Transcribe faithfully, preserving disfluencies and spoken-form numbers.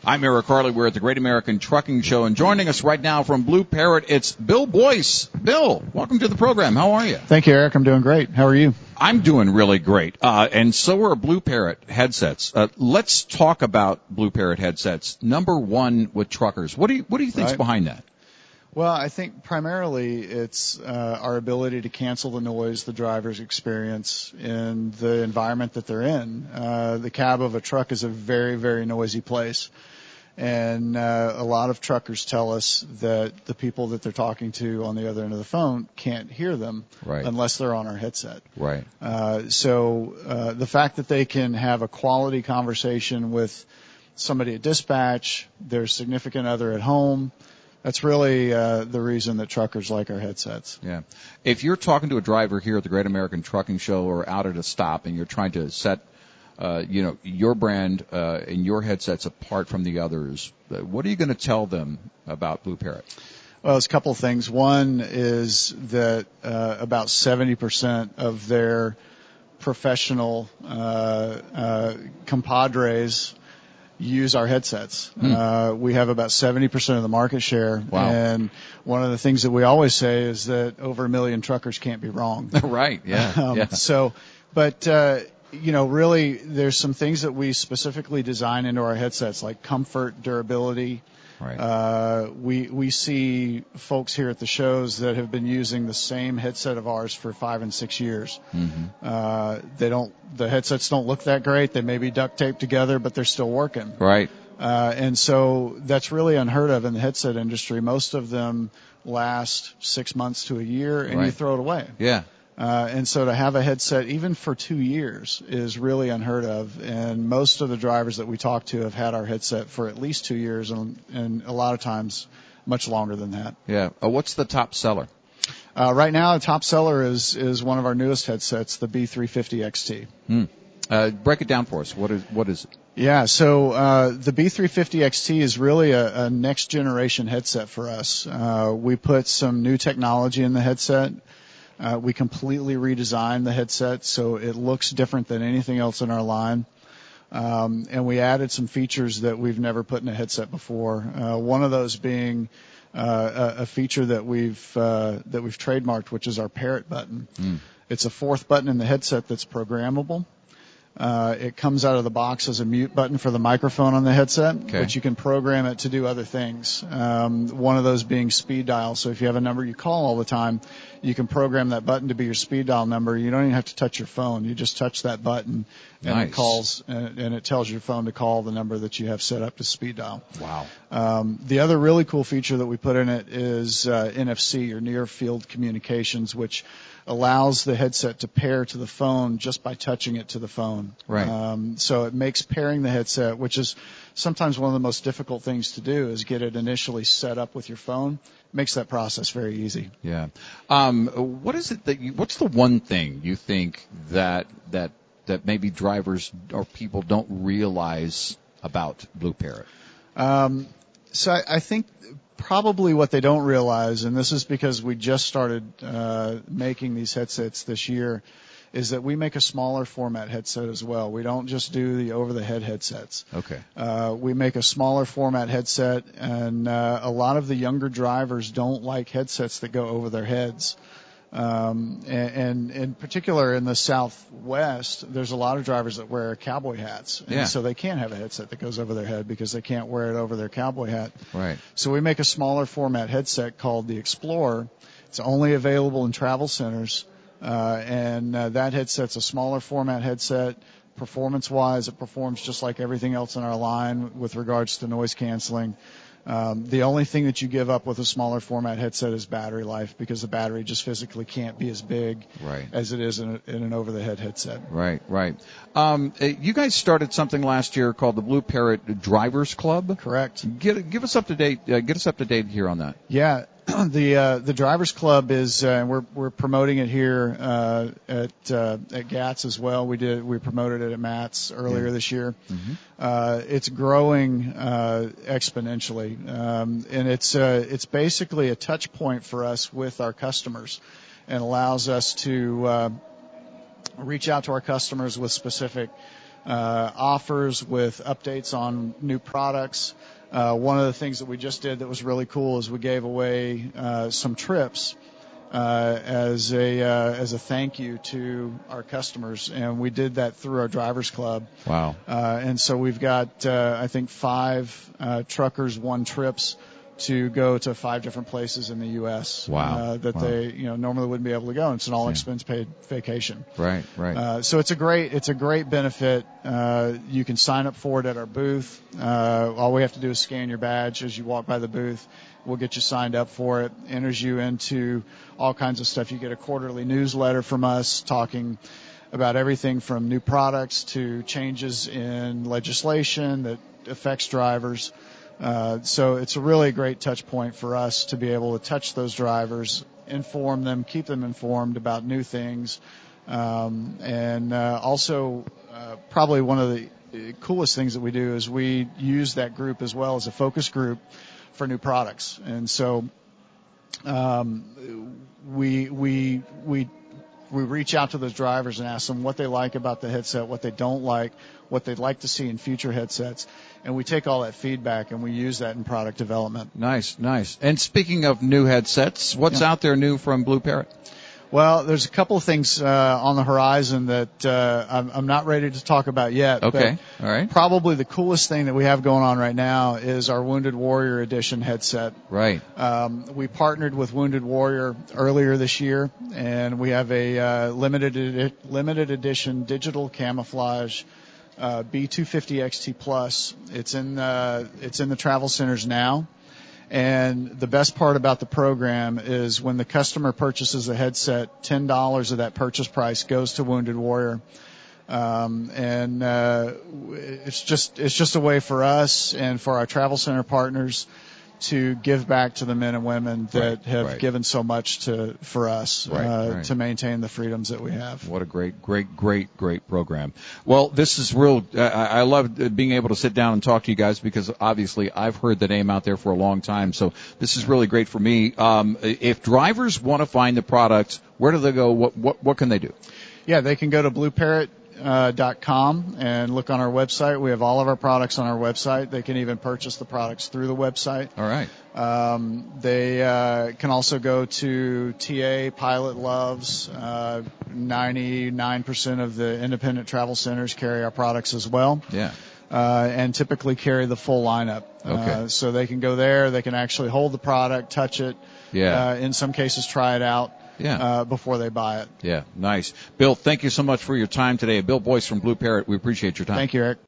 I'm Eric Harley. We're at the Great American Trucking Show, and joining us right now from Blue Parrot, it's Bill Boyce. Bill, welcome to the program. How are you? Thank you, Eric. I'm doing great. How are you? I'm doing really great. Uh, and so are Blue Parrot headsets. Uh, let's talk about Blue Parrot headsets. Number one with truckers. What do you, what do you think's Right. behind that? Well, I think primarily it's uh, our ability to cancel the noise the drivers experience in the environment that they're in. Uh, the cab of a truck is a very, very noisy place. And uh, a lot of truckers tell us that the people that they're talking to on the other end of the phone can't hear them Right. unless they're on our headset. Right. Uh, so uh, the fact that they can have a quality conversation with somebody at dispatch, their significant other at home, that's really uh, the reason that truckers like our headsets. Yeah. If you're talking to a driver here at the Great American Trucking Show or out at a stop and you're trying to set Uh, you know, your brand uh, and your headsets apart from the others, uh, what are you going to tell them about Blue Parrot? Well, there's a couple of things. One is that uh, about seventy percent of their professional uh, uh, compadres use our headsets. Hmm. Uh, we have about seventy percent of the market share. Wow. And one of the things that we always say is that over a million truckers can't be wrong. Right, yeah. um, yeah. So, but, uh, you know, really, there's some things that we specifically design into our headsets, like comfort, durability. Right. Uh, we we see folks here at the shows that have been using the same headset of ours for five and six years. Mm-hmm. Uh, they don't, the headsets don't look that great. They may be duct taped together, but they're still working. Right. Uh, and so that's really unheard of in the headset industry. Most of them last six months to a year, and Right. you throw it away. Yeah. Uh, and so to have a headset even for two years is really unheard of. And most of the drivers that we talk to have had our headset for at least two years and, and a lot of times much longer than that. Yeah. Uh, what's the top seller? Uh, right now, the top seller is, is one of our newest headsets, the B three fifty X T. Hmm. Uh, break it down for us. What is, what is it? Yeah, so uh, the B three fifty X T is really a, a next generation headset for us. Uh, we put some new technology in the headset. Uh, we completely redesigned the headset so it looks different than anything else in our line. Um, and we added some features that we've never put in a headset before. Uh, one of those being uh, a, a feature that we've uh, that we've trademarked, which is our parrot button. Mm. It's a fourth button in the headset that's programmable. Uh, it comes out of the box as a mute button for the microphone on the headset, Okay. but you can program it to do other things. Um, one of those being speed dial. So if you have a number you call all the time, you can program that button to be your speed dial number. You don't even have to touch your phone. You just touch that button, and Nice. it calls, and, and it tells your phone to call the number that you have set up to speed dial. Wow. Um, the other really cool feature that we put in it is uh, N F C, or near field communications, which allows the headset to pair to the phone just by touching it to the phone. Right. Um, so it makes pairing the headset, which is sometimes one of the most difficult things to do, is get it initially set up with your phone. Makes that process very easy. Yeah. Um, what is it that you, what's the one thing you think that, that, that maybe drivers or people don't realize about Blue Parrot? Um, so I, I think probably what they don't realize, and this is because we just started uh, making these headsets this year, is that we make a smaller format headset as well. We don't just do the over-the-head headsets. Okay. Uh, we make a smaller format headset, and uh, a lot of the younger drivers don't like headsets that go over their heads. Um, and, and in particular in the Southwest, there's a lot of drivers that wear cowboy hats. And Yeah. so they can't have a headset that goes over their head because they can't wear it over their cowboy hat. Right. So we make a smaller format headset called the Explorer. It's only available in travel centers. Uh, and uh, that headset's a smaller format headset. Performance-wise, it performs just like everything else in our line with regards to noise canceling. Um, the only thing that you give up with a smaller format headset is battery life, because the battery just physically can't be as big Right. as it is in, a, in an over-the-head headset. Right, right. Um, uh, you guys started something last year called the Blue Parrot Drivers Club. Correct. Get, give us up to date. Uh, get us up to date here on that. Yeah. The uh, the Drivers Club is uh, we're we're promoting it here uh, at uh, at GATS as well. We did we promoted it at MATS earlier Yeah. this year. Mm-hmm. Uh, it's growing uh, exponentially, um, and it's uh, it's basically a touch point for us with our customers, and allows us to uh, reach out to our customers with specific uh, offers with updates on new products. Uh, one of the things that we just did that was really cool is we gave away uh, some trips uh, as a uh, as a thank you to our customers, and we did that through our Drivers Club. Wow! Uh, and so we've got uh, I think five uh, truckers won trips to go to five different places in the U S Wow. Uh, that wow. they you know normally wouldn't be able to go. And it's an all Yeah. expense paid vacation. Right, right. Uh, so it's a great it's a great benefit. Uh, you can sign up for it at our booth. Uh, all we have to do is scan your badge as you walk by the booth. We'll get you signed up for it. Enters you into all kinds of stuff. You get a quarterly newsletter from us talking about everything from new products to changes in legislation that affects drivers. Uh, so it's a really great touch point for us to be able to touch those drivers, inform them, keep them informed about new things. Um, and uh, also uh, probably one of the coolest things that we do is we use that group as well as a focus group for new products. And so um, we we we we reach out to those drivers and ask them what they like about the headset, what they don't like, what they'd like to see in future headsets. And we take all that feedback and we use that in product development. Nice, nice. And speaking of new headsets, what's Yeah. out there new from Blue Parrot? Well, there's a couple of things uh, on the horizon that uh, I'm, I'm not ready to talk about yet. Okay, but all right. Probably the coolest thing that we have going on right now is our Wounded Warrior Edition headset. Right. Um, we partnered with Wounded Warrior earlier this year, and we have a uh, limited edi- limited edition digital camouflage uh, B two fifty X T Plus. It's in uh, it's in the travel centers now. And the best part about the program is when the customer purchases a headset, ten dollars of that purchase price goes to Wounded Warrior. Um, and uh, it's just it's just a way for us and for our travel center partners to give back to the men and women that Right, have right. given so much to for us Right, uh, right. to maintain the freedoms that we have. What a great, great, great, great program. Well, this is real. I, I love being able to sit down and talk to you guys because obviously I've heard the name out there for a long time. So this is really great for me. Um, if drivers want to find the product, where do they go? What, what, what can they do? Yeah, they can go to blue parrot dot com and look on our website. We have all of our products on our website. They can even purchase the products through the website. All right. Um, they uh, can also go to T A Pilot Loves. Uh, ninety-nine percent of the independent travel centers carry our products as well. Yeah. Uh, and typically carry the full lineup. Okay. Uh, so they can go there. They can actually hold the product, touch it. Yeah. Uh, in some cases, try it out. Yeah. Uh, before they buy it. Yeah. Nice. Bill, thank you so much for your time today. Bill Boyce from Blue Parrot. We appreciate your time. Thank you, Eric.